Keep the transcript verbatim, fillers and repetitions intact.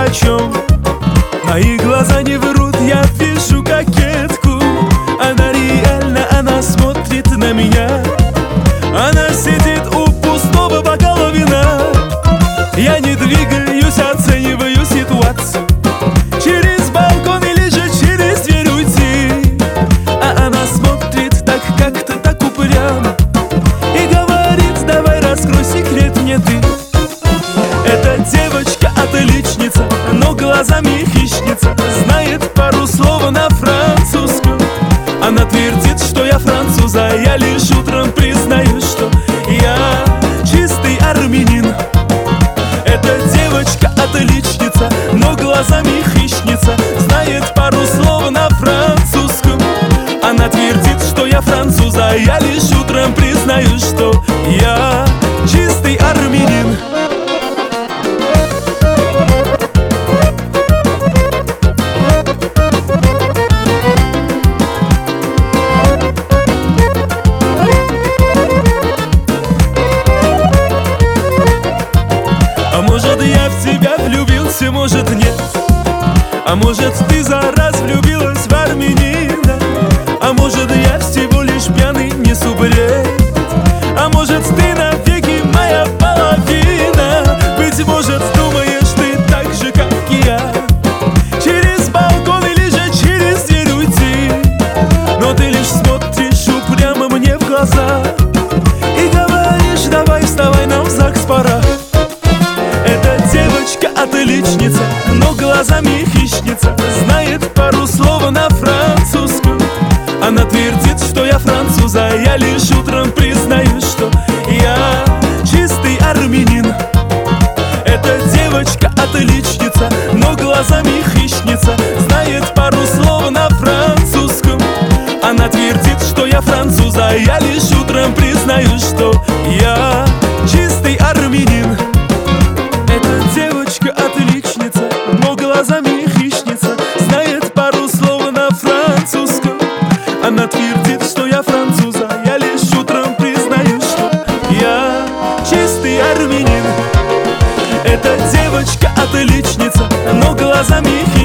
о чем. Мои глаза не врут, я вижу кокетку. Она реально, она смотрит на меня. Она сидит у пустого бокала вина. Я не двигаюсь, оцениваю ситуацию. Через балкон или же через дверь уйти. А она смотрит так как-то так упрямо и говорит: давай раскрой секрет мне ты. Эта девочка отличница, но глазами хищница. Знает пару слов на французском. Она твердит, что я француз, а я лишь утром признаюсь, что я чистый армянин. Эта девочка отличница, но глазами хищница. Знает пару слов на французском. Она твердит, что я француз, а я лишь утром признаюсь, что я чистый армянин. А может, я в тебя влюбился, может, нет. А может, ты за раз влюбилась в армянина. А может, я всего лишь пьяный несу бред. А может, ты навеки моя половина. Быть может, думаешь ты так же, как и я. Через балкон или же через дверь уйти. Но ты лишь смотришь упрямо мне в глаза и говоришь: давай вставай, нам в ЗАГС пора. Отличница, но глазами хищница. Знает пару слов на французском. Она твердит, что я француз, а я лишь утром признаюсь, что я чистый армянин. Эта девочка отличница, но глазами хищница. Знает пару слов на французском. Она твердит, что я француз, а я лишь утром признаюсь, что я чистый армянин. Эта девочка отличница, но глазами хищница. Знает пару слов на французском. Она твердит, что я француз, а я лишь утром признаюсь, что я чистый армянин. Эта девочка отличница, но глазами хищница.